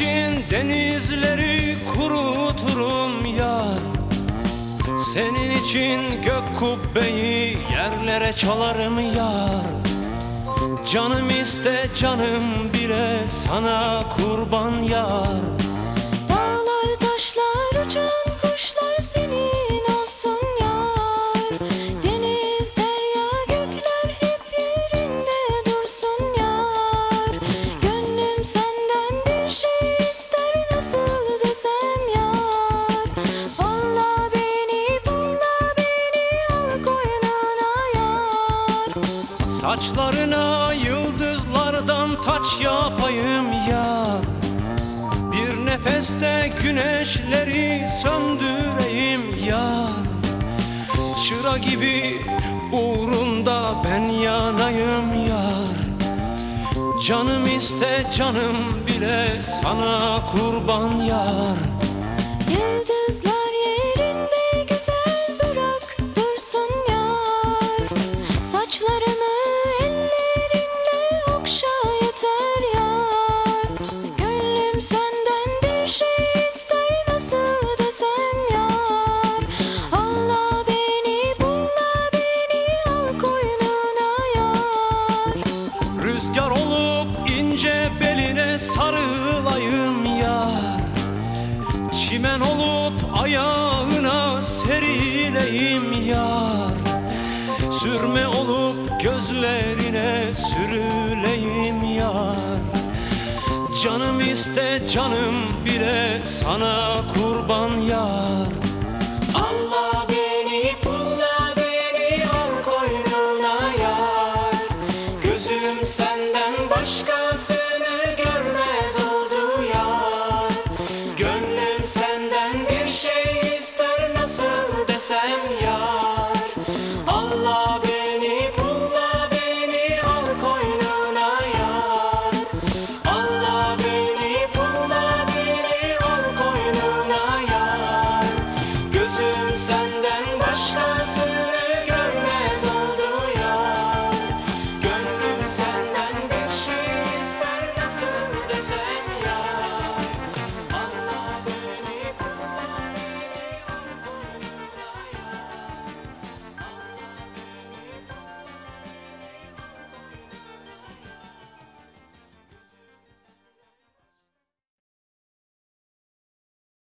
için denizleri kuruturum yar. Senin için gök kubbeyi yerlere çalarım yar. Canım iste canım bile sana kurban yar. Dağlar taşlar uçan kuşlar senin olsun yar. Deniz derya gökler hep yerinde dursun yar. Gönlüm senden bir şey ister nasıl desem yar. Alla beni pulla beni al koynuna yar. Saçlarına yıldızlardan taç yapayım yar. Bir nefeste güneşleri söndüreyim yar. Çıra gibi uğrunda ben yanayım yar. Canım iste canım bile sana kurban yar. Yıldızlar yerinde güzel bırak dursun yar. Saçlarımı ellerinle okşa yeter yar. Gönlüm senden bir şey ister nasıl desem yar. Allah beni bulla beni al koynuna yar. Rüzgar olup ince beline sarılayım yar. Çimen olup ayağına serileyim yar. Sürme olup gözlerine sürüleyim yar. Canım iste canım bile sana kurban yar. Allah beni pulla beni al koynuna yar. Gözüm senden